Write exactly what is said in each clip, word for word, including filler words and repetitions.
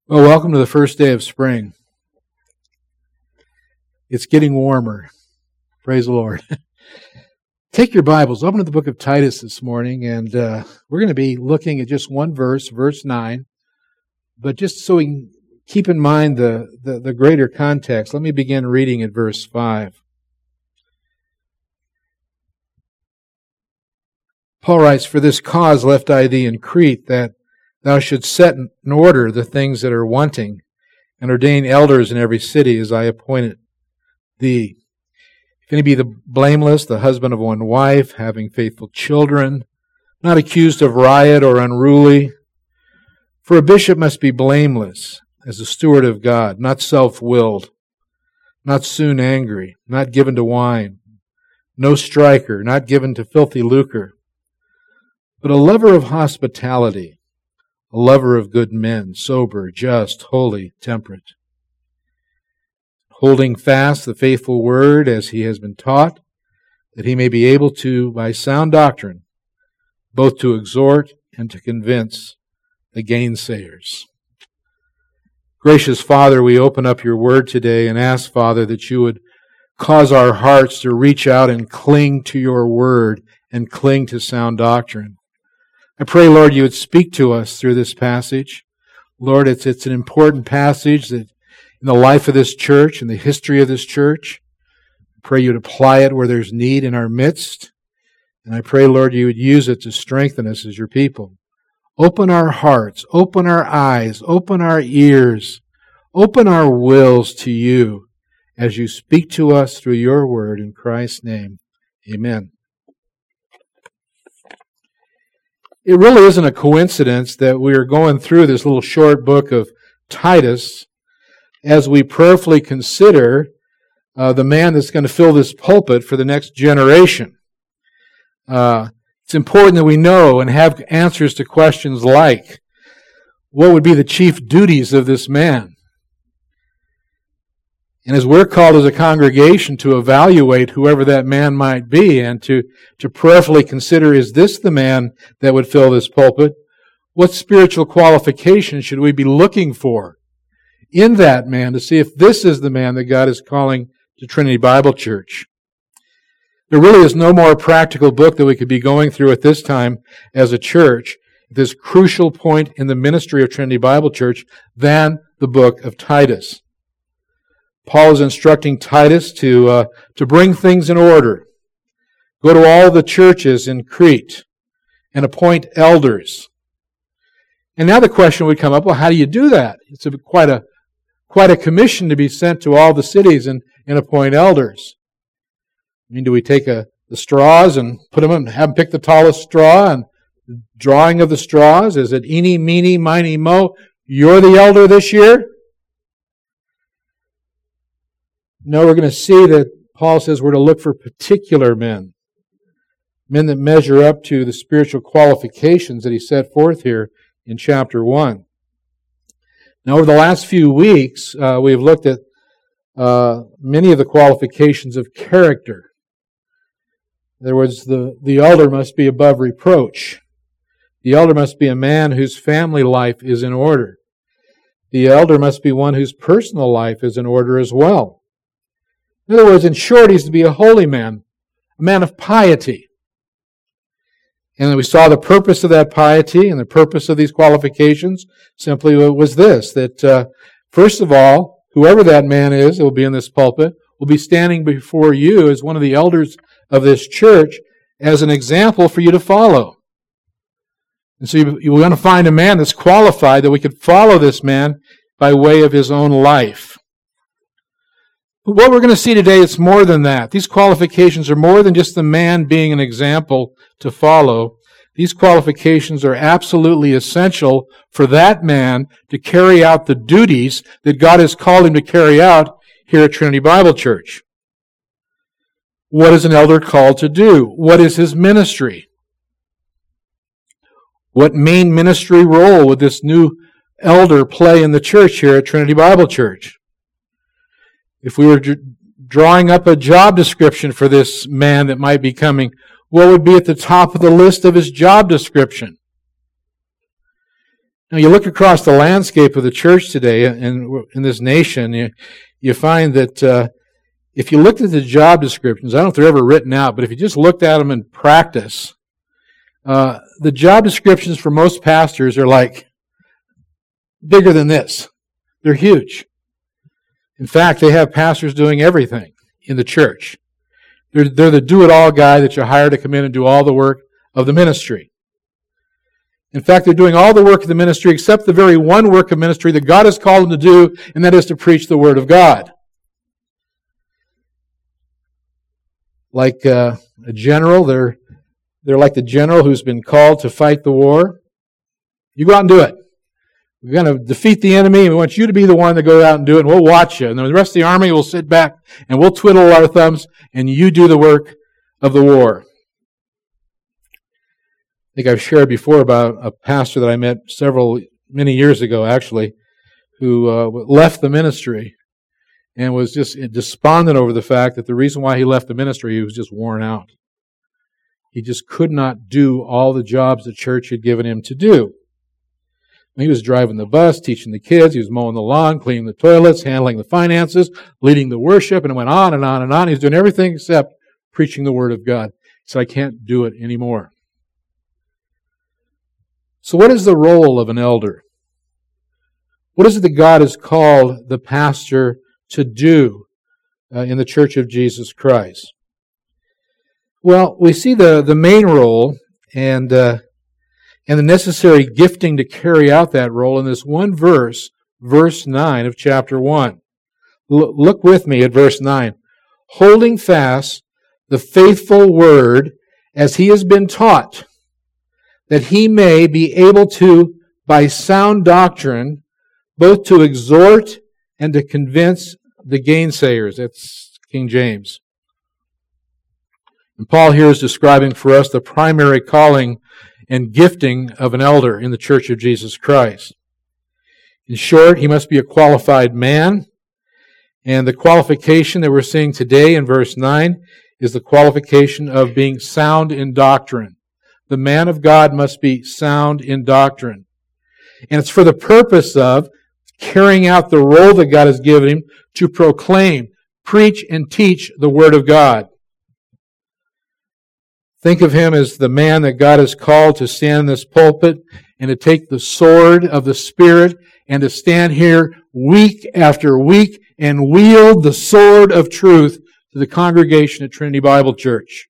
Well, welcome to the first day of spring. It's getting warmer. Praise the Lord. Take your Bibles, open to the book of Titus this morning, and uh, we're going to be looking at just one verse, verse nine. But just so we can keep in mind the, the, the greater context, let me begin reading at verse five. Paul writes, "For this cause left I thee in Crete, that thou shouldst set in order the things that are wanting, and ordain elders in every city as I appointed thee. If any be the blameless, the husband of one wife, having faithful children, not accused of riot or unruly. For a bishop must be blameless, as a steward of God, not self-willed, not soon angry, not given to wine, no striker, not given to filthy lucre, but a lover of hospitality, a lover of good men, sober, just, holy, temperate, holding fast the faithful word as he has been taught, that he may be able to, by sound doctrine, both to exhort and to convince the gainsayers." Gracious Father, we open up your word today and ask, Father, that you would cause our hearts to reach out and cling to your word and cling to sound doctrine. I pray, Lord, you would speak to us through this passage. Lord, it's it's an important passage that in the life of this church, in the history of this church. I pray you would apply it where there's need in our midst. And I pray, Lord, you would use it to strengthen us as your people. Open our hearts, open our eyes, open our ears, open our wills to you as you speak to us through your word. In Christ's name, amen. It really isn't a coincidence that we are going through this little short book of Titus as we prayerfully consider uh, the man that's going to fill this pulpit for the next generation. Uh, it's important that we know and have answers to questions like, what would be the chief duties of this man? And as we're called as a congregation to evaluate whoever that man might be and to, to prayerfully consider, is this the man that would fill this pulpit? What spiritual qualifications should we be looking for in that man to see if this is the man that God is calling to Trinity Bible Church? There really is no more practical book that we could be going through at this time as a church, at this crucial point in the ministry of Trinity Bible Church, than the book of Titus. Paul is instructing Titus to uh, to bring things in order. Go to all the churches in Crete and appoint elders. And now the question would come up, well, how do you do that? It's a, quite a quite a commission to be sent to all the cities and, and appoint elders. I mean, do we take a, the straws and put them in, have them pick the tallest straw, and the drawing of the straws? Is it eeny, meeny, miny, mo? You're the elder this year? No, we're going to see that Paul says we're to look for particular men. Men that measure up to the spiritual qualifications that he set forth here in chapter one. Now, over the last few weeks, uh, we've looked at uh, many of the qualifications of character. In other words, the, the elder must be above reproach. The elder must be a man whose family life is in order. The elder must be one whose personal life is in order as well. In other words, in short, he's to be a holy man, a man of piety. And we saw the purpose of that piety and the purpose of these qualifications simply was this, that uh, first of all, whoever that man is that will be in this pulpit will be standing before you as one of the elders of this church as an example for you to follow. And so you, you want to find a man that's qualified that we could follow this man by way of his own life. But what we're going to see today is more than that. These qualifications are more than just the man being an example to follow. These qualifications are absolutely essential for that man to carry out the duties that God has called him to carry out here at Trinity Bible Church. What is an elder called to do? What is his ministry? What main ministry role would this new elder play in the church here at Trinity Bible Church? If we were drawing up a job description for this man that might be coming, what would be at the top of the list of his job description? Now, you look across the landscape of the church today in, in this nation, you, you find that uh, if you looked at the job descriptions, I don't know if they're ever written out, but if you just looked at them in practice, uh, the job descriptions for most pastors are like bigger than this. They're huge. In fact, they have pastors doing everything in the church. They're, they're the do-it-all guy that you hire to come in and do all the work of the ministry. In fact, they're doing all the work of the ministry except the very one work of ministry that God has called them to do, and that is to preach the Word of God. Like uh, a general, they're, they're like the general who's been called to fight the war. You go out and do it. We're going to defeat the enemy, and we want you to be the one to go out and do it, and we'll watch you. And the rest of the army will sit back, and we'll twiddle our thumbs, and you do the work of the war. I think I've shared before about a pastor that I met several, many years ago actually, who uh, left the ministry and was just despondent over the fact that the reason why he left the ministry, he was just worn out. He just could not do all the jobs the church had given him to do. He was driving the bus, teaching the kids, he was mowing the lawn, cleaning the toilets, handling the finances, leading the worship, and it went on and on and on. He was doing everything except preaching the Word of God. He said, I can't do it anymore. So what is the role of an elder? What is it that God has called the pastor to do uh, in the Church of Jesus Christ? Well, we see the, the main role and uh, and the necessary gifting to carry out that role in this one verse, verse nine of chapter one. L- look with me at verse nine. Holding fast the faithful word as he has been taught, that he may be able to, by sound doctrine, both to exhort and to convince the gainsayers. That's King James. And Paul here is describing for us the primary calling and gifting of an elder in the Church of Jesus Christ. In short, he must be a qualified man, and the qualification that we're seeing today in verse nine is the qualification of being sound in doctrine. The man of God must be sound in doctrine. And it's for the purpose of carrying out the role that God has given him to proclaim, preach, and teach the Word of God. Think of him as the man that God has called to stand in this pulpit and to take the sword of the Spirit and to stand here week after week and wield the sword of truth to the congregation at Trinity Bible Church.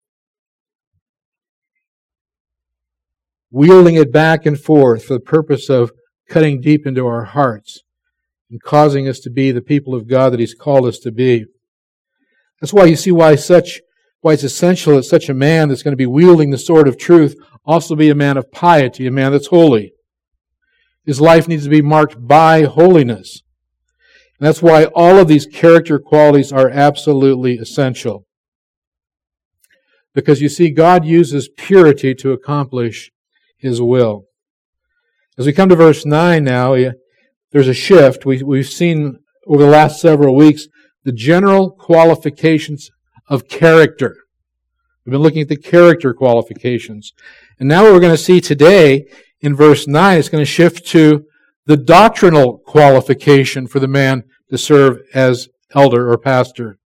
Wielding it back and forth for the purpose of cutting deep into our hearts and causing us to be the people of God that He's called us to be. That's why you see why such why it's essential that such a man that's going to be wielding the sword of truth also be a man of piety, a man that's holy. His life needs to be marked by holiness. And that's why all of these character qualities are absolutely essential. Because you see, God uses purity to accomplish His will. As we come to verse nine now, there's a shift. We, we've seen over the last several weeks the general qualifications of character. We've been looking at the character qualifications. And now what we're going to see today in verse nine, it's going to shift to the doctrinal qualification for the man to serve as elder or pastor.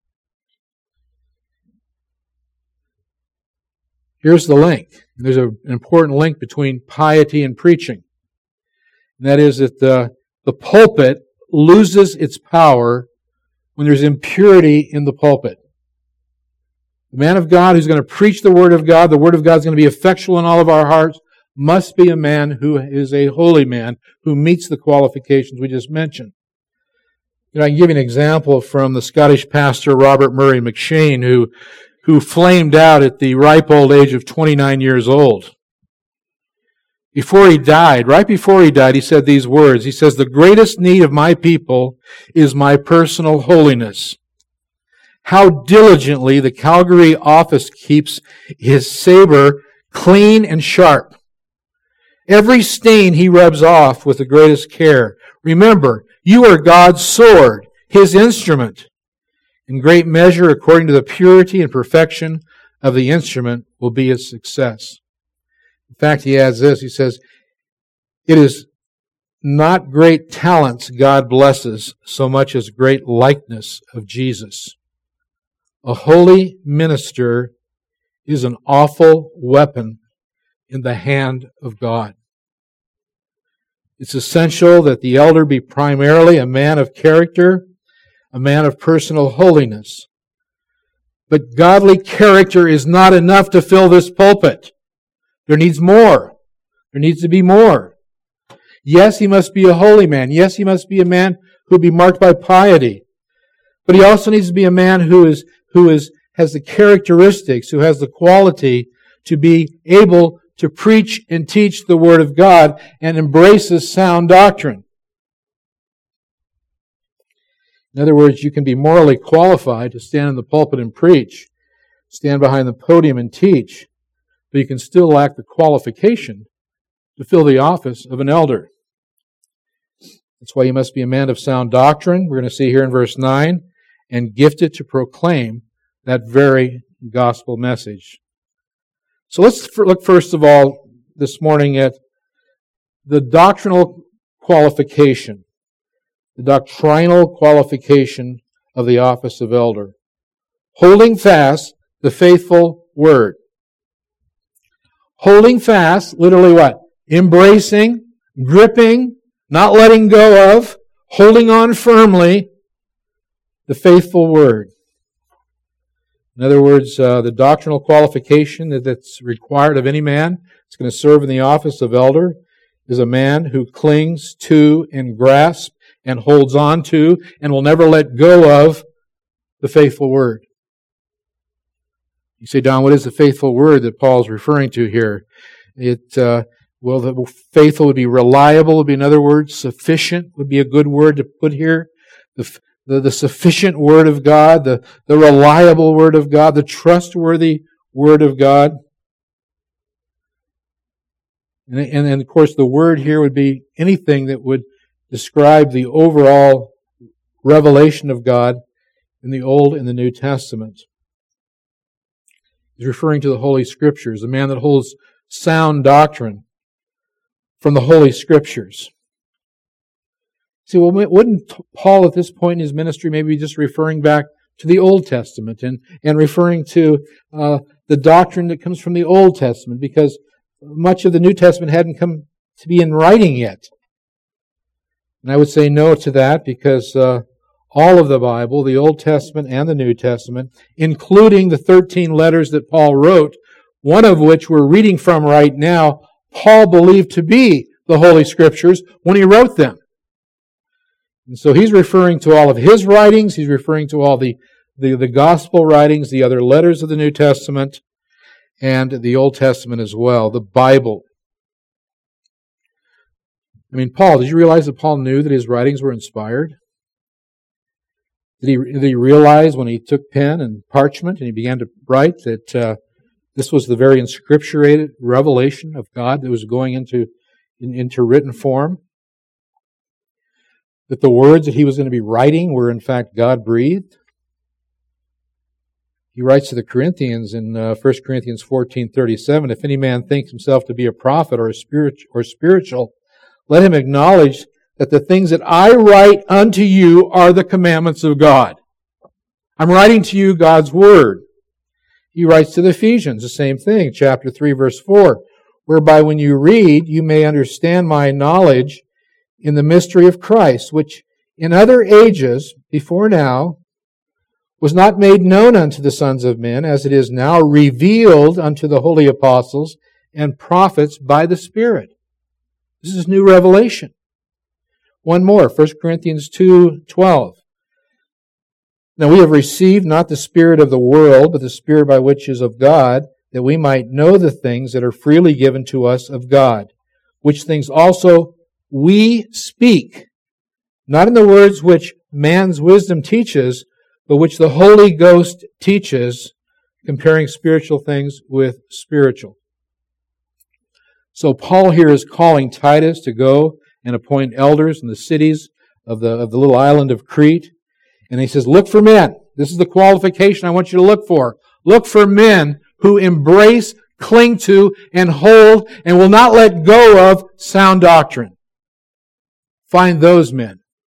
Here's the link. There's an important link between piety and preaching. And that is that the, the pulpit loses its power when there's impurity in the pulpit. The man of God who's going to preach the Word of God, the Word of God is going to be effectual in all of our hearts, must be a man who is a holy man, who meets the qualifications we just mentioned. You know, I can give you an example from the Scottish pastor Robert Murray McCheyne, who, who flamed out at the ripe old age of twenty-nine years old. Before he died, right before he died, he said these words. He says, "The greatest need of my people is my personal holiness. How diligently the Calgary office keeps his saber clean and sharp. Every stain he rubs off with the greatest care. Remember, you are God's sword, His instrument. In great measure, according to the purity and perfection of the instrument, will be His success." In fact, he adds this. He says, "It is not great talents God blesses so much as great likeness of Jesus. A holy minister is an awful weapon in the hand of God. It's essential that the elder be primarily a man of character, a man of personal holiness. But godly character is not enough to fill this pulpit. There needs more. There needs to be more. Yes, he must be a holy man. Yes, he must be a man who will be marked by piety. But he also needs to be a man who is who is has the characteristics, who has the quality to be able to preach and teach the Word of God and embraces sound doctrine. In other words, you can be morally qualified to stand in the pulpit and preach, stand behind the podium and teach, but you can still lack the qualification to fill the office of an elder. That's why you must be a man of sound doctrine, we're going to see here in verse nine, and gifted to proclaim that very gospel message. So let's look first of all this morning at the doctrinal qualification, the doctrinal qualification of the office of elder. Holding fast the faithful word. Holding fast, literally what? Embracing, gripping, not letting go of, holding on firmly, the faithful word. In other words, uh, the doctrinal qualification that's required of any man that's going to serve in the office of elder is a man who clings to and grasps and holds on to and will never let go of the faithful word. You say, Don, what is the faithful word that Paul's referring to here? It, uh, well, the faithful would be reliable, would be, in other words, sufficient would be a good word to put here. The The, the sufficient Word of God, the, the reliable Word of God, the trustworthy Word of God. And, and, and of course the Word here would be anything that would describe the overall revelation of God in the Old and the New Testament. He's referring to the Holy Scriptures, a man that holds sound doctrine from the Holy Scriptures. See, well, wouldn't Paul at this point in his ministry maybe be just referring back to the Old Testament and, and referring to uh, the doctrine that comes from the Old Testament, because much of the New Testament hadn't come to be in writing yet? And I would say no to that, because uh, all of the Bible, the Old Testament and the New Testament, including the thirteen letters that Paul wrote, one of which we're reading from right now, Paul believed to be the Holy Scriptures when he wrote them. And so he's referring to all of his writings, he's referring to all the, the, the gospel writings, the other letters of the New Testament, and the Old Testament as well, the Bible. I mean, Paul, did you realize that Paul knew that his writings were inspired? Did he, did he realize when he took pen and parchment and he began to write that uh, this was the very inscripturated revelation of God that was going into, in, into written form? That the words that he was going to be writing were in fact God-breathed? He writes to the Corinthians in uh, First Corinthians fourteen thirty-seven, if any man thinks himself to be a prophet or a spirit or spiritual, let him acknowledge that the things that I write unto you are the commandments of God. I'm writing to you God's Word. He writes to the Ephesians the same thing, chapter three, verse four, whereby when you read, you may understand my knowledge in the mystery of Christ, which in other ages before now was not made known unto the sons of men, as it is now revealed unto the holy apostles and prophets by the Spirit. This is new revelation. One more, First Corinthians two twelve. Now we have received not the spirit of the world, but the Spirit by which is of God, that we might know the things that are freely given to us of God, which things also we speak, not in the words which man's wisdom teaches, but which the Holy Ghost teaches, comparing spiritual things with spiritual. So Paul here is calling Titus to go and appoint elders in the cities of the, of the little island of Crete. And he says, look for men. This is the qualification I want you to look for. Look for men who embrace, cling to, and hold, and will not let go of sound doctrine. Find those men.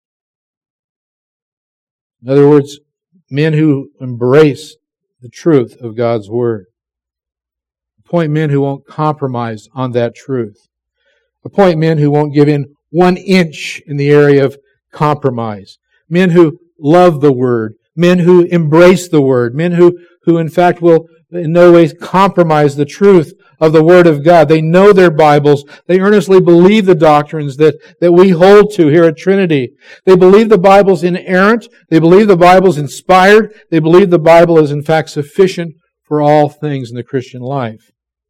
In other words, men who embrace the truth of God's Word. Appoint men who won't compromise on that truth. Appoint men who won't give in one inch in the area of compromise. Men who love the Word. Men who embrace the Word. Men who, who in fact will in no way compromise the truth of the Word of God. They know their Bibles. They earnestly believe the doctrines that, that we hold to here at Trinity. They believe the Bible's inerrant. They believe the Bible's inspired. They believe the Bible is in fact sufficient for all things in the Christian life.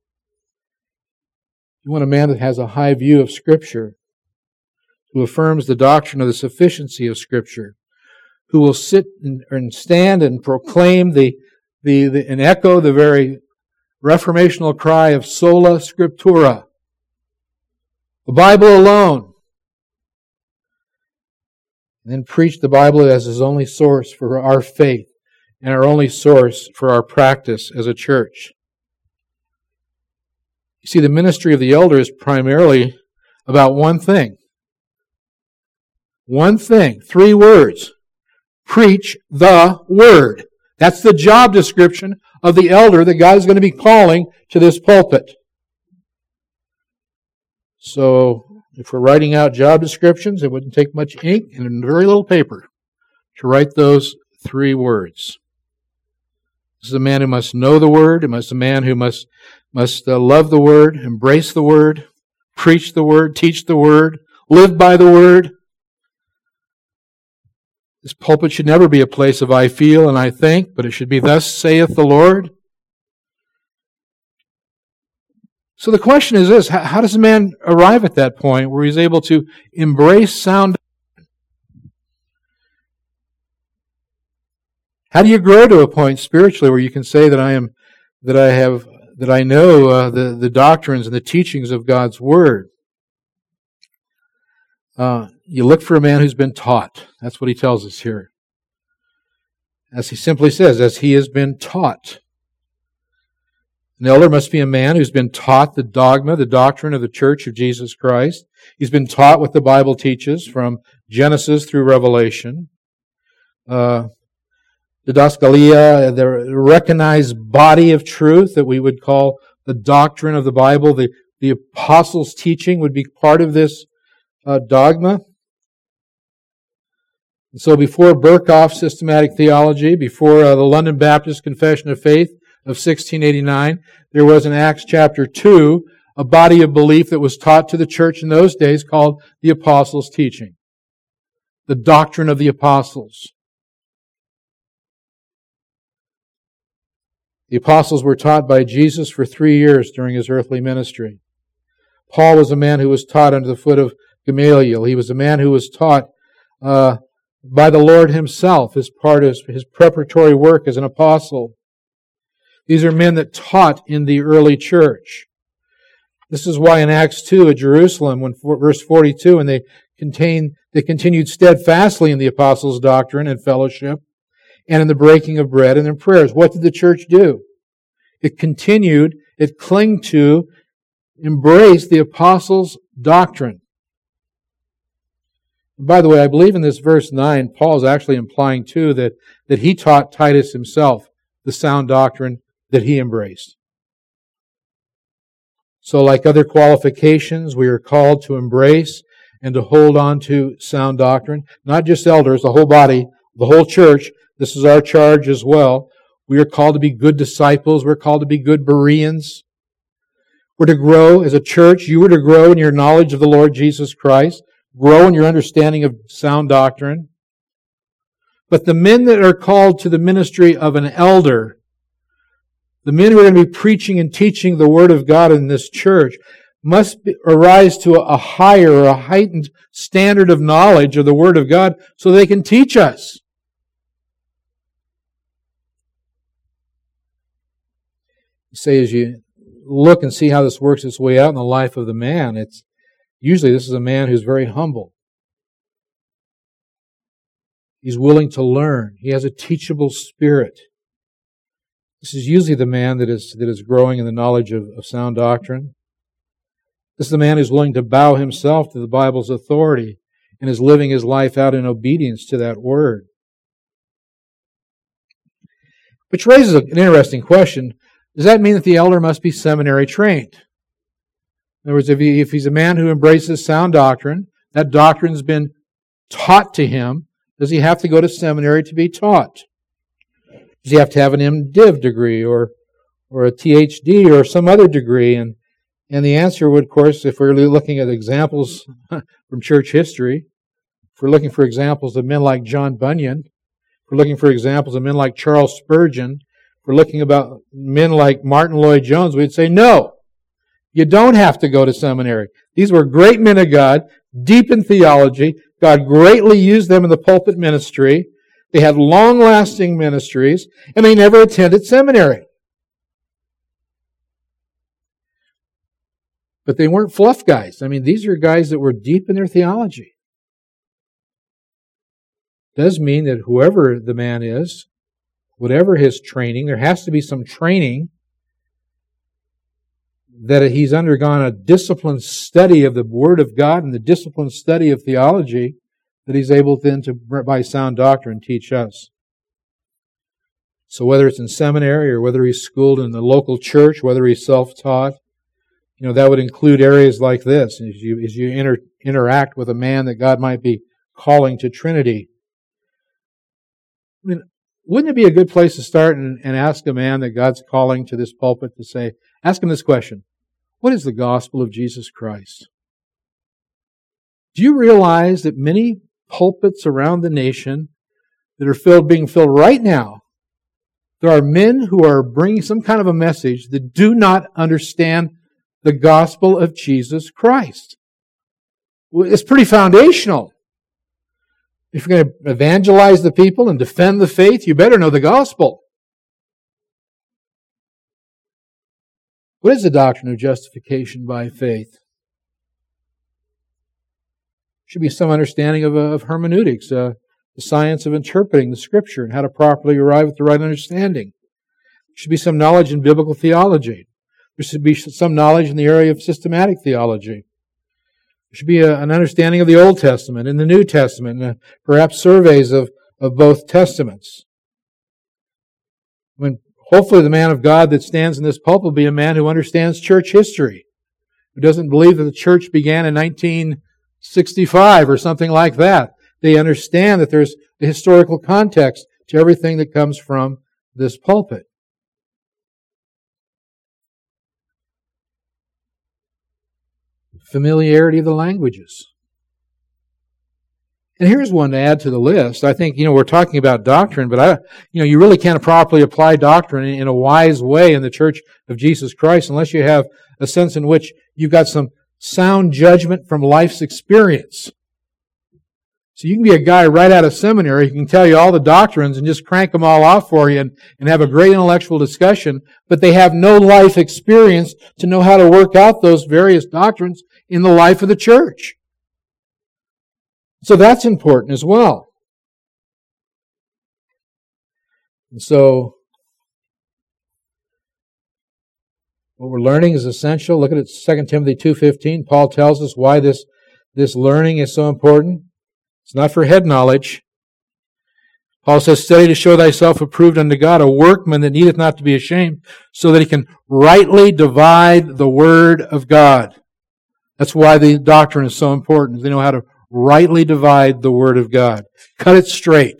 You want a man that has a high view of Scripture, who affirms the doctrine of the sufficiency of Scripture, who will sit and, and stand and proclaim the, the, the and echo the very reformational cry of sola scriptura, the Bible alone, and then preach the Bible as his only source for our faith and our only source for our practice as a church. You see, the ministry of the elder is primarily about one thing. One thing, three words. Preach the Word. That's the job description of the elder that God is going to be calling to this pulpit. So, if we're writing out job descriptions, it wouldn't take much ink and very little paper to write those three words. This is a man who must know the Word. It must a man who must must uh, love the Word, embrace the Word, preach the Word, teach the Word, live by the Word. This pulpit should never be a place of I feel and I think, but it should be thus saith the Lord. So the question is this, how does a man arrive at that point where he's able to embrace sound doctrine? How do you grow to a point spiritually where you can say that I am, that I have, that I know uh, the, the doctrines and the teachings of God's Word? Uh, you look for a man who's been taught. That's what he tells us here. As he simply says, as he has been taught. An elder must be a man who's been taught the dogma, the doctrine of the Church of Jesus Christ. He's been taught what the Bible teaches from Genesis through Revelation. Uh, Didaskalia, the recognized body of truth that we would call the doctrine of the Bible. The, the apostles' teaching would be part of this uh, dogma. And so before Berkhoff's systematic theology, before uh, the London Baptist Confession of Faith of sixteen eighty-nine, there was in Acts chapter two a body of belief that was taught to the church in those days called the apostles' teaching. The doctrine of the apostles. The apostles were taught by Jesus for three years during his earthly ministry. Paul was a man who was taught under the foot of Gamaliel. He was a man who was taught uh, by the Lord himself as part of his preparatory work as an apostle. These are men that taught in the early church. This is why in Acts two at Jerusalem, when verse forty-two, and they contain they continued steadfastly in the apostles' doctrine and fellowship, and in the breaking of bread and in prayers. What did the church do? It continued, it clung to, embraced the apostles' doctrine. And by the way, I believe in this verse nine, Paul is actually implying too that, that he taught Titus himself the sound doctrine that he embraced. So like other qualifications, we are called to embrace and to hold on to sound doctrine. Not just elders, the whole body, the whole church. This is our charge as well. We are called to be good disciples. We're called to be good Bereans. We're to grow as a church. You are to grow in your knowledge of the Lord Jesus Christ. Grow in your understanding of sound doctrine. But the men that are called to the ministry of an elder, the men who are going to be preaching and teaching the Word of God in this church, must be, arise to a higher or a heightened standard of knowledge of the Word of God so they can teach us. You say as you look and see how this works its way out in the life of the man, it's usually this is a man who's very humble. He's willing to learn. He has a teachable spirit. This is usually the man that is that is growing in the knowledge of, of sound doctrine. This is the man who's willing to bow himself to the Bible's authority and is living his life out in obedience to that word. Which raises an interesting question. Does that mean that the elder must be seminary trained? In other words, if, he, if he's a man who embraces sound doctrine, that doctrine's been taught to him, does he have to go to seminary to be taught? Does he have to have an M Div degree or or a T H D or some other degree? And and the answer would, of course, if we're looking at examples from church history, if we're looking for examples of men like John Bunyan, if we're looking for examples of men like Charles Spurgeon, if we're looking about men like Martin Lloyd-Jones, we'd say, no, you don't have to go to seminary. These were great men of God, deep in theology. God greatly used them in the pulpit ministry. They had long-lasting ministries, and they never attended seminary. But they weren't fluff guys. I mean, these are guys that were deep in their theology. It does mean that whoever the man is, whatever his training, there has to be some training that he's undergone a disciplined study of the Word of God and the disciplined study of theology that he's able then to, by sound doctrine, teach us. So whether it's in seminary or whether he's schooled in the local church, whether he's self-taught, you know, that would include areas like this. As you, as you inter, interact with a man that God might be calling to Trinity. I mean, wouldn't it be a good place to start and, and ask a man that God's calling to this pulpit to say, ask him this question: what is the gospel of Jesus Christ? Do you realize that many pulpits around the nation that are filled, being filled right now, there are men who are bringing some kind of a message that do not understand the gospel of Jesus Christ? It's pretty foundational. If you're going to evangelize the people and defend the faith, you better know the gospel. What is the doctrine of justification by faith? Should be some understanding of, uh, of hermeneutics, uh, the science of interpreting the Scripture and how to properly arrive at the right understanding. There should be some knowledge in biblical theology. There should be some knowledge in the area of systematic theology. There should be a, an understanding of the Old Testament and the New Testament, and uh, perhaps surveys of, of both Testaments. When hopefully the man of God that stands in this pulpit will be a man who understands church history, who doesn't believe that the church began in nineteen sixty-five or something like that. They understand that there's a historical context to everything that comes from this pulpit. Familiarity of the languages. And here's one to add to the list. I think, you know, we're talking about doctrine, but I, you know, you really can't properly apply doctrine in a wise way in the Church of Jesus Christ unless you have a sense in which you've got some sound judgment from life's experience. So you can be a guy right out of seminary who can tell you all the doctrines and just crank them all off for you and, and have a great intellectual discussion, but they have no life experience to know how to work out those various doctrines in the life of the church. So that's important as well. And so what we're learning is essential. Look at it, Second Timothy two fifteen. Paul tells us why this, this learning is so important. It's not for head knowledge. Paul says, study to show thyself approved unto God, a workman that needeth not to be ashamed, so that he can rightly divide the word of God. That's why the doctrine is so important. They know how to rightly divide the word of God. Cut it straight.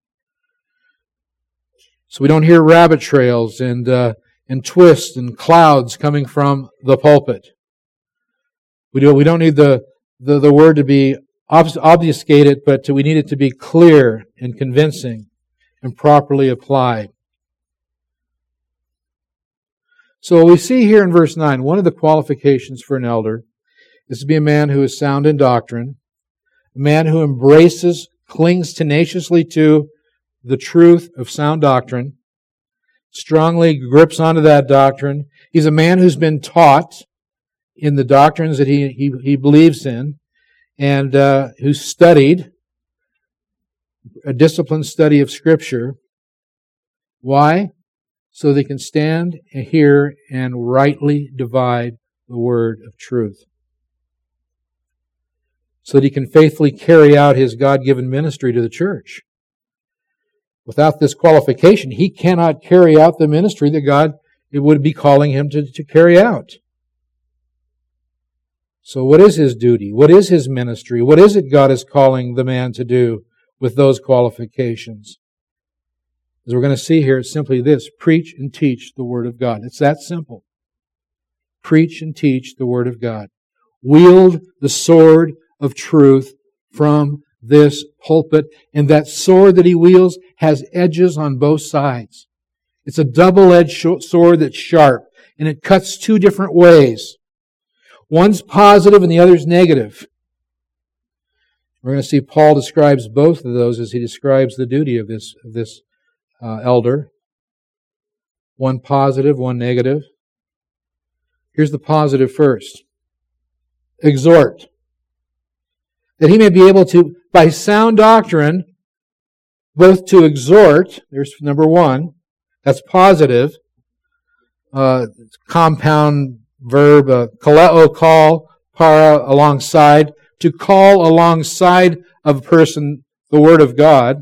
So we don't hear rabbit trails and uh, and twists and clouds coming from the pulpit. We do. We don't need the the, the word to be obfuscated, but we need it to be clear and convincing and properly applied. So we see here in verse nine, one of the qualifications for an elder is to be a man who is sound in doctrine, a man who embraces, clings tenaciously to the truth of sound doctrine, strongly grips onto that doctrine. He's a man who's been taught in the doctrines that he, he, he believes in, and uh, who studied a disciplined study of Scripture. Why? So they can stand and hear and rightly divide the word of truth. so that he can faithfully carry out his God-given ministry to the church. Without this qualification, he cannot carry out the ministry that God would be calling him to, to carry out. So what is his duty? What is his ministry? What is it God is calling the man to do with those qualifications? As we're going to see here, it's simply this: preach and teach the Word of God. It's that simple. Preach and teach the Word of God. Wield the sword of truth from this pulpit, and that sword that he wields has edges on both sides. It's a double-edged sword that's sharp, and it cuts two different ways. One's positive and the other's negative. We're going to see Paul describes both of those as he describes the duty of this, of this uh, elder. One positive, one negative. Here's the positive first. Exhort. That he may be able to, by sound doctrine, both to exhort, there's number one, that's positive, uh, compound verb, uh, kaleo, call, para, alongside, to call alongside of a person the Word of God.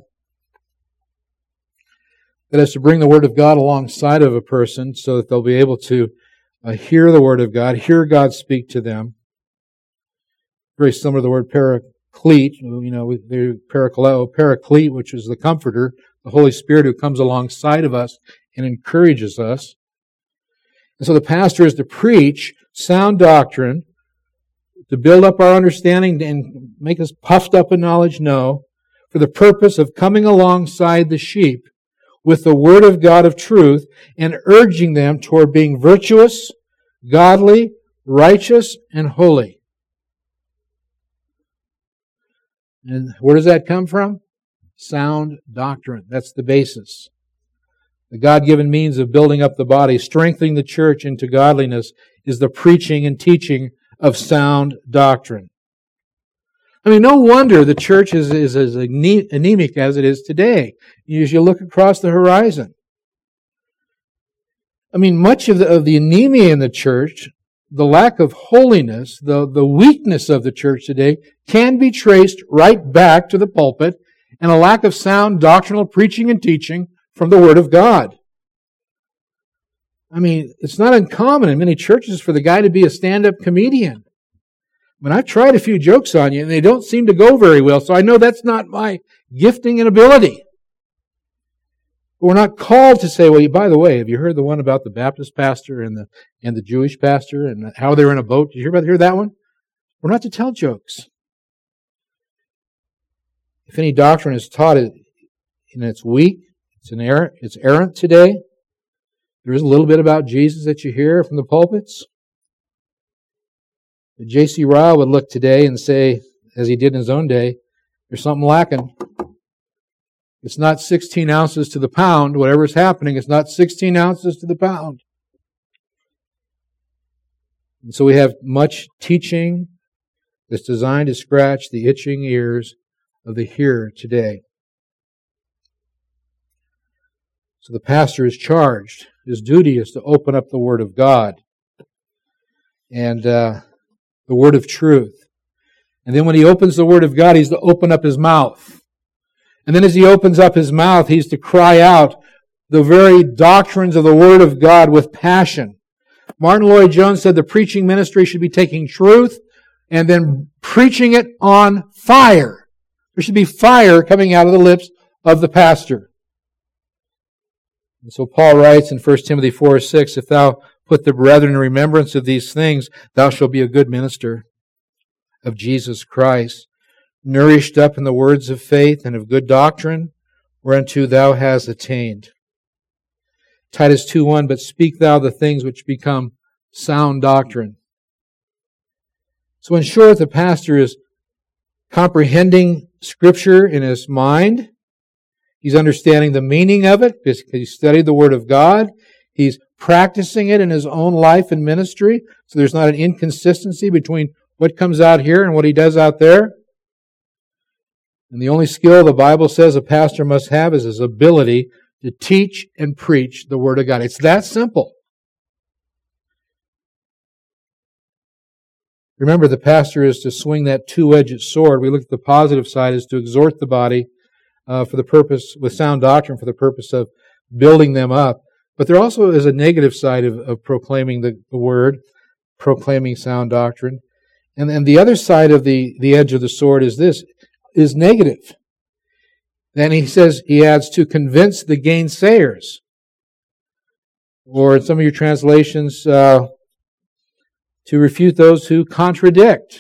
That is to bring the Word of God alongside of a person so that they'll be able to uh, hear the Word of God, hear God speak to them. Very similar to the word paraclete, you know, the parakaleo, paraclete, which is the Comforter, the Holy Spirit who comes alongside of us and encourages us. And so the pastor is to preach sound doctrine, to build up our understanding and make us puffed up in knowledge, no, for the purpose of coming alongside the sheep with the Word of God of truth and urging them toward being virtuous, godly, righteous, and holy. And where does that come from? Sound doctrine. That's the basis. The God-given means of building up the body, strengthening the church into godliness, is the preaching and teaching of sound doctrine. I mean, no wonder the church is, is as anemic as it is today, as you look across the horizon. I mean, much of the, of the anemia in the church, the lack of holiness, the, the weakness of the church today, can be traced right back to the pulpit and a lack of sound doctrinal preaching and teaching from the Word of God. I mean, it's not uncommon in many churches for the guy to be a stand-up comedian. I mean, I've tried a few jokes on you, and they don't seem to go very well, so I know that's not my gifting and ability. But we're not called to say, well, by the way, have you heard the one about the Baptist pastor and the and the Jewish pastor and how they're in a boat? Did you hear about hear that one? We're not to tell jokes. If any doctrine is taught and it's weak, it's an errant, it's errant today, there is a little bit about Jesus that you hear from the pulpits. J C Ryle would look today and say, as he did in his own day, there's something lacking. It's not sixteen ounces to the pound. Whatever's happening, it's not sixteen ounces to the pound. And so we have much teaching that's designed to scratch the itching ears of the hearer today. So the pastor is charged. His duty is to open up the Word of God and uh, the Word of truth. And then when he opens the Word of God, he's to open up his mouth. And then as he opens up his mouth, he's to cry out the very doctrines of the Word of God with passion. Martin Lloyd-Jones said the preaching ministry should be taking truth and then preaching it on fire. There should be fire coming out of the lips of the pastor. And so Paul writes in First Timothy four six, if thou put the brethren in remembrance of these things, thou shalt be a good minister of Jesus Christ, nourished up in the words of faith and of good doctrine, whereunto thou hast attained. Titus two one, but speak thou the things which become sound doctrine. So in short, the pastor is comprehending Scripture in his mind. He's understanding the meaning of it because he studied the Word of God. He's practicing it in his own life and ministry, so there's not an inconsistency between what comes out here and what he does out there. And the only skill the Bible says a pastor must have is his ability to teach and preach the Word of God. It's that simple. Remember, the pastor is to swing that two-edged sword. We look at the positive side is to exhort the body uh, for the purpose, with sound doctrine, for the purpose of building them up. But there also is a negative side of, of proclaiming the, the word, proclaiming sound doctrine. And, and the other side of the, the edge of the sword is this, is negative. Then he says, he adds, to convince the gainsayers. Or in some of your translations, uh, to refute those who contradict.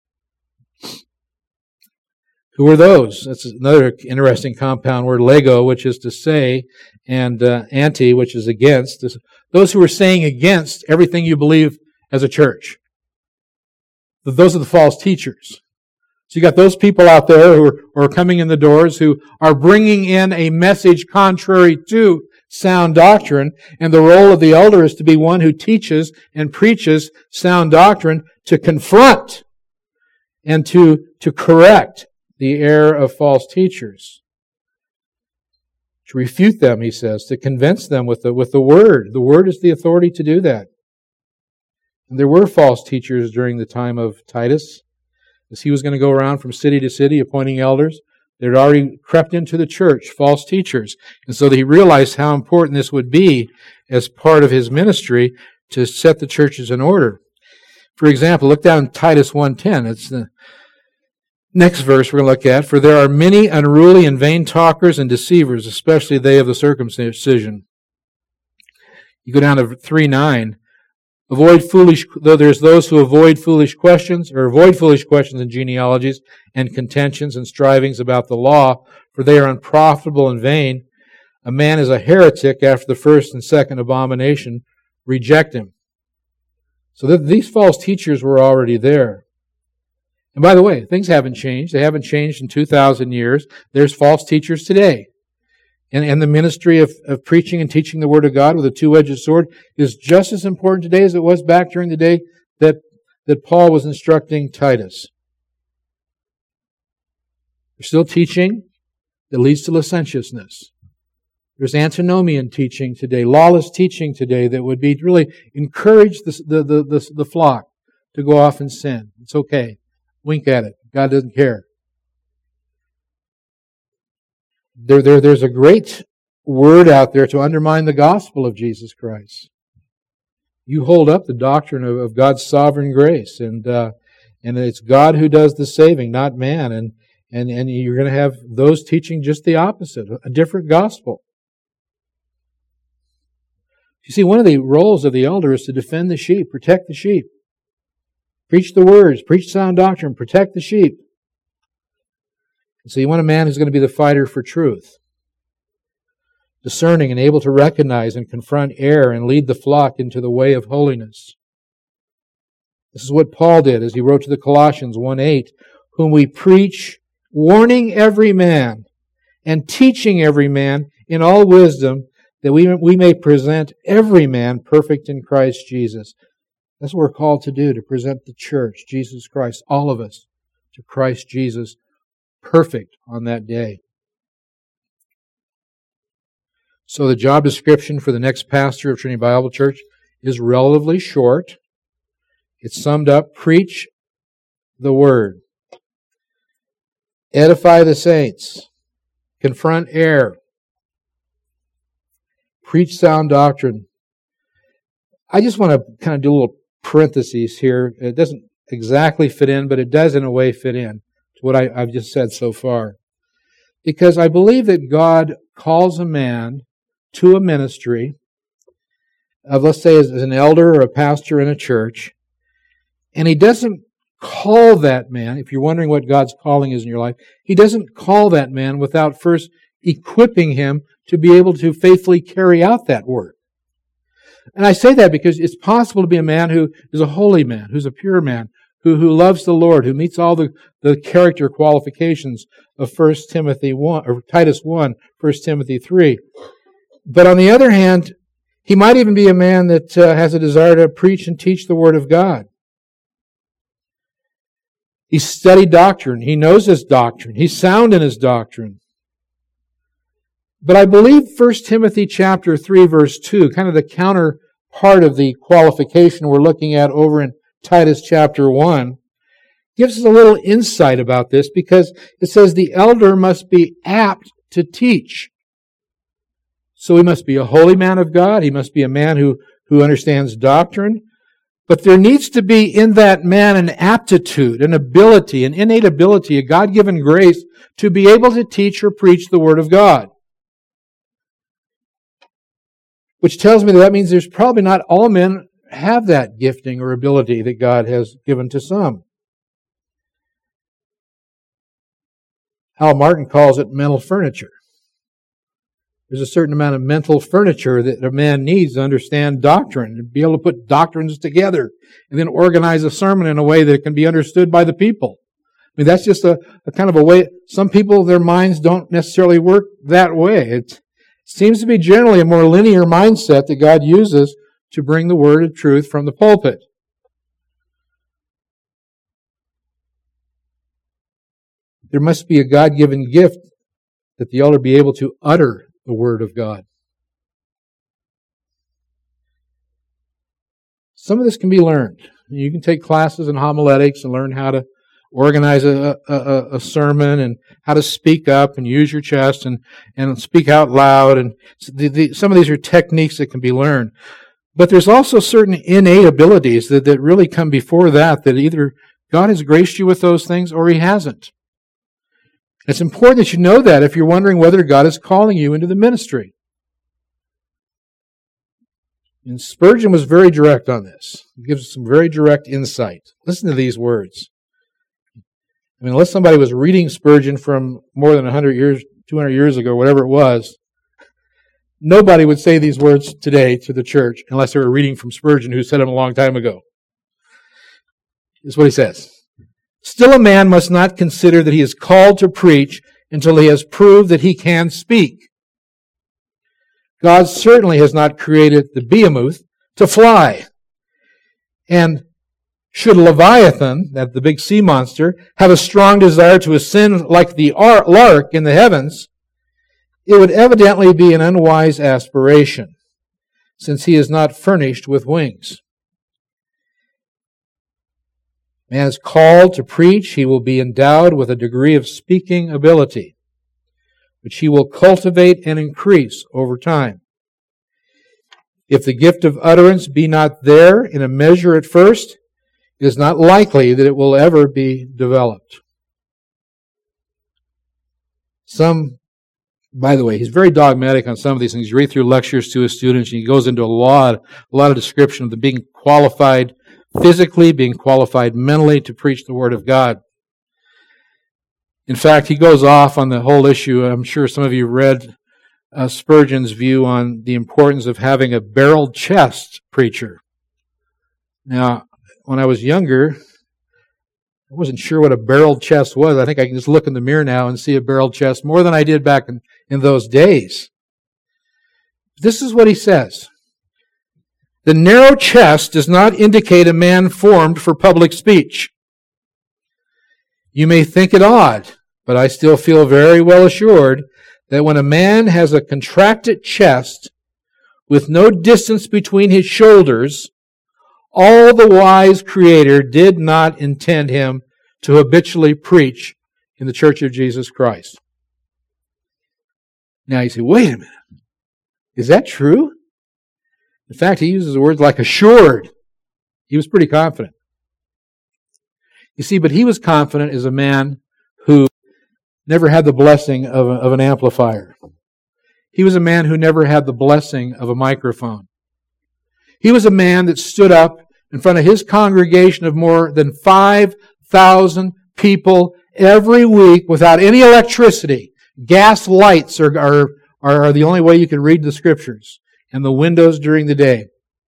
Who are those? That's another interesting compound word, lego, which is to say, and uh, anti, which is against. Those who are saying against everything you believe as a church. Those are the false teachers. So you got those people out there who are, who are coming in the doors who are bringing in a message contrary to sound doctrine, and the role of the elder is to be one who teaches and preaches sound doctrine, to confront and to, to correct the error of false teachers. To refute them, he says, to convince them with the, with the Word. The Word is the authority to do that. And there were false teachers during the time of Titus, as he was going to go around from city to city appointing elders. They had already crept into the church, false teachers. And so he realized how important this would be as part of his ministry to set the churches in order. For example, look down in Titus one ten. It's the next verse we're going to look at. For there are many unruly and vain talkers and deceivers, especially they of the circumcision. You go down to three nine. Avoid foolish, though there's those who avoid foolish questions, or avoid foolish questions and genealogies, and contentions and strivings about the law, for they are unprofitable and vain. A man is a heretic after the first and second abomination. Reject him. So that these false teachers were already there. And by the way, things haven't changed. They haven't changed in two thousand years. There's false teachers today. And, and the ministry of, of preaching and teaching the Word of God with a two-edged sword is just as important today as it was back during the day that, that Paul was instructing Titus. There's still teaching that leads to licentiousness. There's antinomian teaching today, lawless teaching today that would be really encourage the, the, the, the, the flock to go off and sin. It's okay. Wink at it. God doesn't care. There, there, there's a great word out there to undermine the gospel of Jesus Christ. You hold up the doctrine of, of God's sovereign grace, and uh, and it's God who does the saving, not man. And and and you're going to have those teaching just the opposite, a different gospel. You see, one of the roles of the elder is to defend the sheep, protect the sheep, preach the words, preach sound doctrine, protect the sheep. So you want a man who's going to be the fighter for truth, discerning and able to recognize and confront error and lead the flock into the way of holiness. This is what Paul did as he wrote to the Colossians one eight, whom we preach, warning every man and teaching every man in all wisdom, that we, we may present every man perfect in Christ Jesus. That's what we're called to do, to present the church, Jesus Christ, all of us, to Christ Jesus, perfect on that day. So the job description for the next pastor of Trinity Bible Church is relatively short. It's summed up: preach the Word, edify the saints, confront error, preach sound doctrine. I just want to kind of do a little parentheses here. It doesn't exactly fit in, but it does in a way fit in what I, I've just said so far. Because I believe that God calls a man to a ministry of, let's say, as, as an elder or a pastor in a church, and He doesn't call that man, if you're wondering what God's calling is in your life, He doesn't call that man without first equipping him to be able to faithfully carry out that work. And I say that because it's possible to be a man who is a holy man, who's a pure man, Who, who loves the Lord, who meets all the, the character qualifications of First Timothy one, or Titus one, First Timothy three. But on the other hand, he might even be a man that uh, has a desire to preach and teach the Word of God. He's studied doctrine. He knows his doctrine. He's sound in his doctrine. But I believe First Timothy chapter three, verse two, kind of the counterpart of the qualification we're looking at over in Titus chapter one, gives us a little insight about this because it says the elder must be apt to teach. So he must be a holy man of God. He must be a man who, who understands doctrine. But there needs to be in that man an aptitude, an ability, an innate ability, a God-given grace to be able to teach or preach the Word of God. Which tells me that, that means there's probably not all men have that gifting or ability that God has given to some. Hal Martin calls it mental furniture. There's a certain amount of mental furniture that a man needs to understand doctrine, to be able to put doctrines together, and then organize a sermon in a way that it can be understood by the people. I mean, that's just a, a kind of a way. Some people, their minds don't necessarily work that way. It seems to be generally a more linear mindset that God uses to bring the word of truth from the pulpit. There must be a God-given gift that the elder be able to utter the Word of God. Some of this can be learned. You can take classes in homiletics and learn how to organize a, a, a sermon and how to speak up and use your chest and, and speak out loud. And the, the, some of these are techniques that can be learned. But there's also certain innate abilities that, that really come before that, that either God has graced you with those things or He hasn't. It's important that you know that if you're wondering whether God is calling you into the ministry. And Spurgeon was very direct on this. He gives us some very direct insight. Listen to these words. I mean, unless somebody was reading Spurgeon from more than one hundred years, two hundred years ago, whatever it was, nobody would say these words today to the church unless they were reading from Spurgeon, who said them a long time ago. This is what he says. Still a man must not consider that he is called to preach until he has proved that he can speak. God certainly has not created the behemoth to fly. And should Leviathan, that the big sea monster, have a strong desire to ascend like the lark in the heavens, it would evidently be an unwise aspiration, since he is not furnished with wings. Man is called to preach. He will be endowed with a degree of speaking ability, which he will cultivate and increase over time. If the gift of utterance be not there in a measure at first, it is not likely that it will ever be developed. Some, by the way, he's very dogmatic on some of these things. You read through lectures to his students, and he goes into a lot, a lot of description of the being qualified physically, being qualified mentally to preach the Word of God. In fact, he goes off on the whole issue. I'm sure some of you read uh, Spurgeon's view on the importance of having a barreled chest preacher. Now, when I was younger, I wasn't sure what a barreled chest was. I think I can just look in the mirror now and see a barreled chest more than I did back in, in those days. This is what he says. The narrow chest does not indicate a man formed for public speech. You may think it odd, but I still feel very well assured that when a man has a contracted chest with no distance between his shoulders, all the wise Creator did not intend him to habitually preach in the Church of Jesus Christ. Now you say, wait a minute. Is that true? In fact, he uses words like assured. He was pretty confident. You see, but he was confident as a man who never had the blessing of, a, of an amplifier. He was a man who never had the blessing of a microphone. He was a man that stood up in front of his congregation of more than five thousand people every week without any electricity. Gas lights are, are, are the only way you can read the Scriptures, and the windows during the day.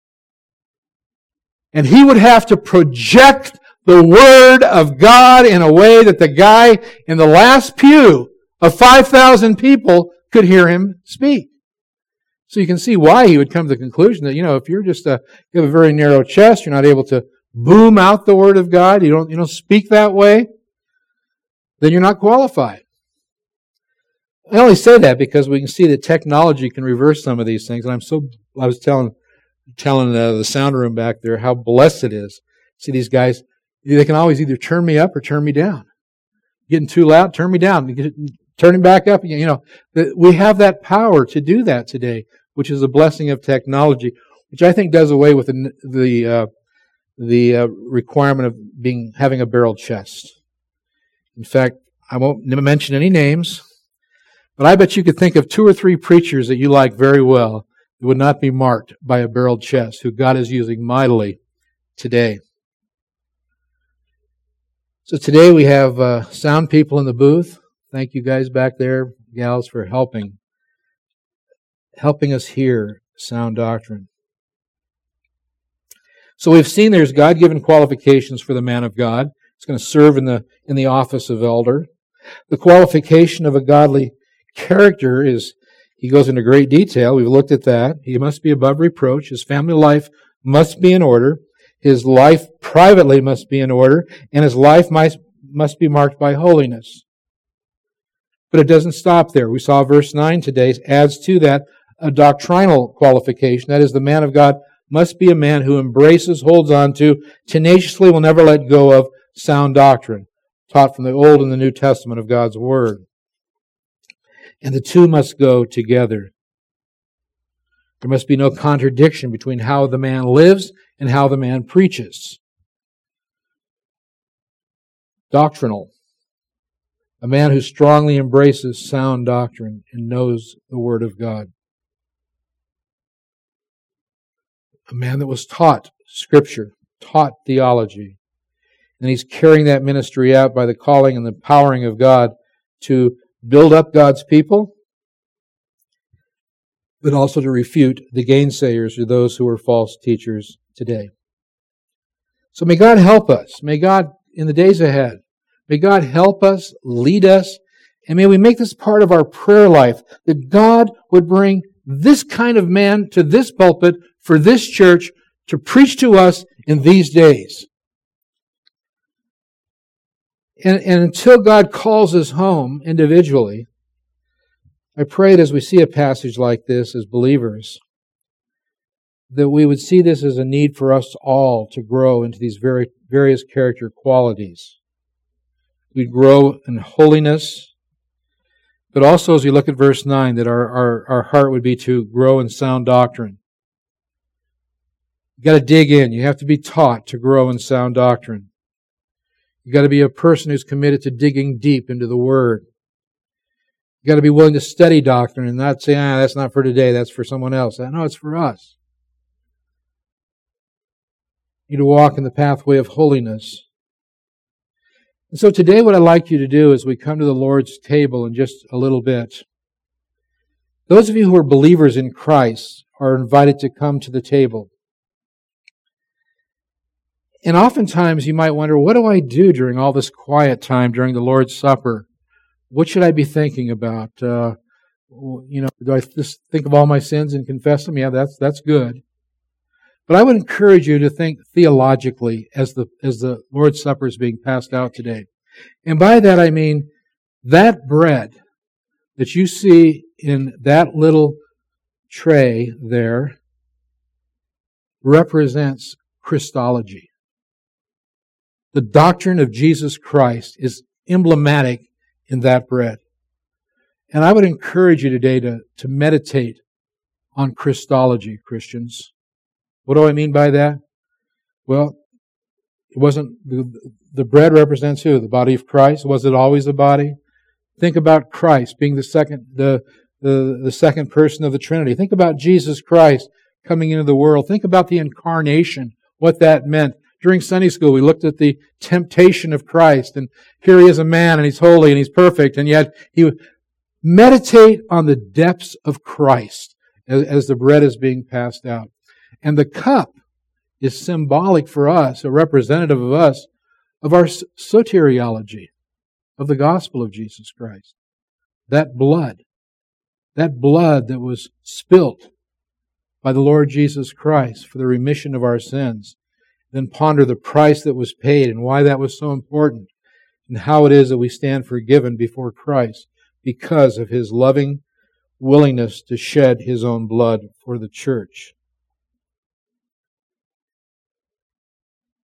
And he would have to project the Word of God in a way that the guy in the last pew of five thousand people could hear him speak. So you can see why he would come to the conclusion that, you know, if you're just a, you have a very narrow chest, you're not able to boom out the Word of God, you don't, you don't speak that way, then you're not qualified. I only say that because we can see that technology can reverse some of these things. And I'm so, I was telling, telling uh, the sound room back there how blessed it is See these guys, they can always either turn me up or turn me down. Getting too loud, turn me down. Turning back up, you know. We have that power to do that today, which is a blessing of technology, which I think does away with the the, uh, the uh, requirement of being having a barreled chest. In fact, I won't mention any names, but I bet you could think of two or three preachers that you like very well that would not be marked by a barreled chest, who God is using mightily today. So today we have uh, sound people in the booth. Thank you guys back there, gals, for helping, helping us hear sound doctrine. So we've seen there's God-given qualifications for the man of God. He's going to serve in the in the office of elder. The qualification of a godly character is, he goes into great detail. We've looked at that. He must be above reproach. His family life must be in order. His life privately must be in order. And his life must, must be marked by holiness. But it doesn't stop there. We saw verse nine today adds to that a doctrinal qualification. That is, the man of God must be a man who embraces, holds on to, tenaciously will never let go of sound doctrine, taught from the Old and the New Testament of God's Word. And the two must go together. There must be no contradiction between how the man lives and how the man preaches. Doctrinal. A man who strongly embraces sound doctrine and knows the Word of God. A man that was taught Scripture, taught theology. And he's carrying that ministry out by the calling and the powering of God to build up God's people, but also to refute the gainsayers or those who are false teachers today. So may God help us. May God, in the days ahead, may God help us, lead us, and may we make this part of our prayer life, that God would bring this kind of man to this pulpit for this church to preach to us in these days. And, and until God calls us home individually, I pray that as we see a passage like this as believers, that we would see this as a need for us all to grow into these very various character qualities. We'd grow in holiness, but also as we look at verse nine, that our, our, our heart would be to grow in sound doctrine. You've got to dig in. You have to be taught to grow in sound doctrine. You've got to be a person who's committed to digging deep into the Word. You've got to be willing to study doctrine and not say, ah, that's not for today, that's for someone else. No, it's for us. You need to walk in the pathway of holiness. And so today what I'd like you to do as we come to the Lord's table in just a little bit, those of you who are believers in Christ are invited to come to the table. And oftentimes you might wonder, what do I do during all this quiet time during the Lord's Supper? What should I be thinking about? Uh, you know, do I just think of all my sins and confess them? Yeah, that's that's good. But I would encourage you to think theologically as the as the Lord's Supper is being passed out today. And by that I mean that bread that you see in that little tray there represents Christology. The doctrine of Jesus Christ is emblematic in that bread. And I would encourage you today to, to meditate on Christology, Christians. What do I mean by that? Well, it wasn't, the, the bread represents who? The body of Christ. Was it always the body? Think about Christ being the second, the, the, the second person of the Trinity. Think about Jesus Christ coming into the world. Think about the incarnation, what that meant. During Sunday school, we looked at the temptation of Christ, and here he is a man, and he's holy, and he's perfect, and yet he would meditate on the depths of Christ as, as the bread is being passed out. And the cup is symbolic for us, a representative of us, of our soteriology, of the gospel of Jesus Christ. That blood, that blood that was spilt by the Lord Jesus Christ for the remission of our sins. Then ponder the price that was paid and why that was so important, and how it is that we stand forgiven before Christ because of His loving willingness to shed His own blood for the church.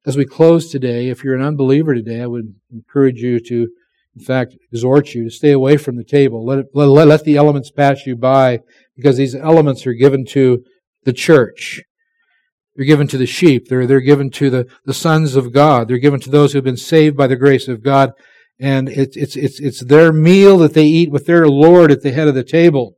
As we close today, if you're an unbeliever today, I would encourage you to, in fact, exhort you to stay away from the table. Let, it, let, let the elements pass you by, because these elements are given to the church. They're given to the sheep. They're, they're given to the, the sons of God. They're given to those who have been saved by the grace of God. And it's, it's, it's, it's their meal that they eat with their Lord at the head of the table.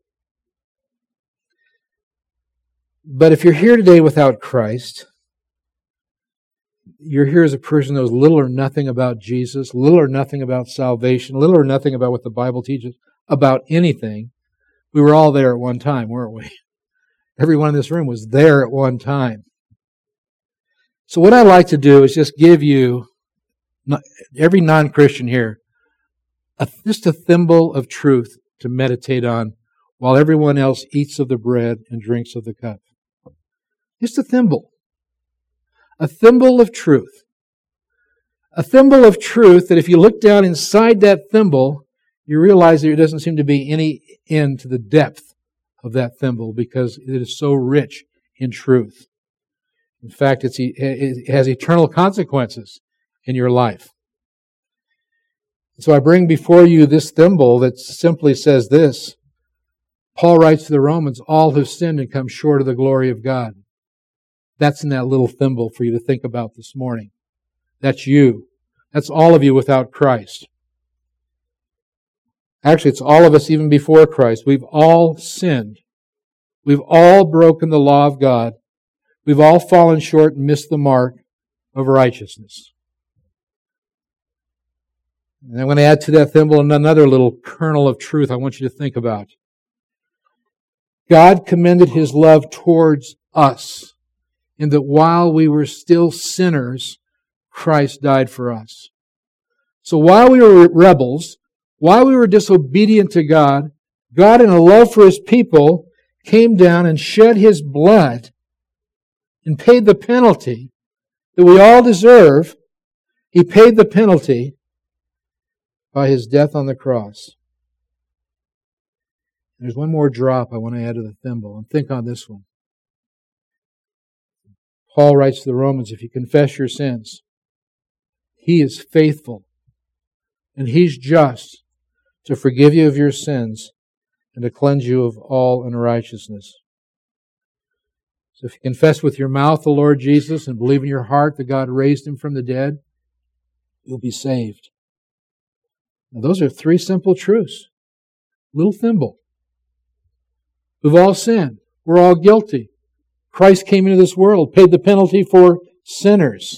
But if you're here today without Christ, you're here as a person who knows little or nothing about Jesus, little or nothing about salvation, little or nothing about what the Bible teaches about anything. We were all there at one time, weren't we? Everyone in this room was there at one time. So what I'd like to do is just give you, every non-Christian here, a, just a thimble of truth to meditate on while everyone else eats of the bread and drinks of the cup. Just a thimble. A thimble of truth. A thimble of truth that if you look down inside that thimble, you realize there doesn't seem to be any end to the depth of that thimble, because it is so rich in truth. In fact, it's, it has eternal consequences in your life. So I bring before you this thimble that simply says this. Paul writes to the Romans, all have sinned and come short of the glory of God. That's in that little thimble for you to think about this morning. That's you. That's all of you without Christ. Actually, it's all of us even before Christ. We've all sinned. We've all broken the law of God. We've all fallen short and missed the mark of righteousness. And I'm going to add to that thimble another little kernel of truth I want you to think about. God commended His love towards us, in that while we were still sinners, Christ died for us. So while we were rebels, while we were disobedient to God, God, in a love for His people, came down and shed His blood and paid the penalty that we all deserve. He paid the penalty by His death on the cross. There's one more drop I want to add to the thimble, and think on this one. Paul writes to the Romans, if you confess your sins, He is faithful and He's just to forgive you of your sins and to cleanse you of all unrighteousness. So if you confess with your mouth the Lord Jesus and believe in your heart that God raised Him from the dead, you'll be saved. Now those are three simple truths. Little thimble. We've all sinned. We're all guilty. Christ came into this world, paid the penalty for sinners.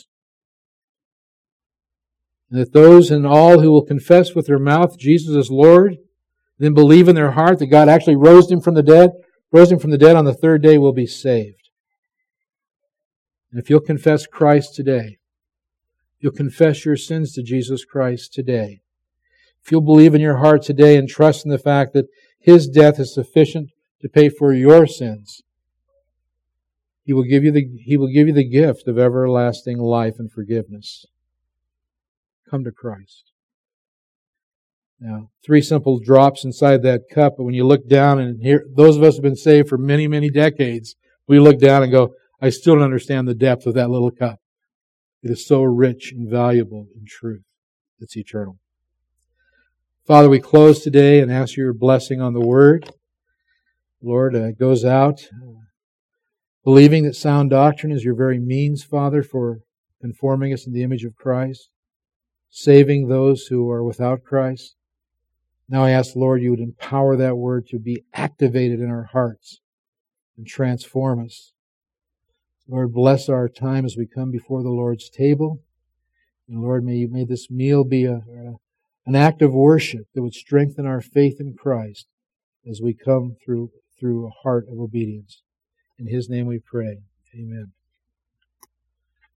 And that those and all who will confess with their mouth Jesus is Lord, then believe in their heart that God actually rose Him from the dead, rose Him from the dead on the third day, will be saved. And if you'll confess Christ today, you'll confess your sins to Jesus Christ today. If you'll believe in your heart today and trust in the fact that His death is sufficient to pay for your sins, He will give you the, He will give you the gift of everlasting life and forgiveness. Come to Christ. Now, three simple drops inside that cup, but when you look down, and here, those of us who have been saved for many, many decades, we look down and go, I still don't understand the depth of that little cup. It is so rich and valuable in truth. It's eternal. Father, we close today and ask your blessing on the Word. Lord, uh, it goes out uh, believing that sound doctrine is your very means, Father, for conforming us in the image of Christ, saving those who are without Christ. Now I ask, Lord, you would empower that Word to be activated in our hearts and transform us. Lord, bless our time as we come before the Lord's table. And Lord, may, may this meal be a, a, an act of worship that would strengthen our faith in Christ as we come through, through a heart of obedience. In His name we pray. Amen.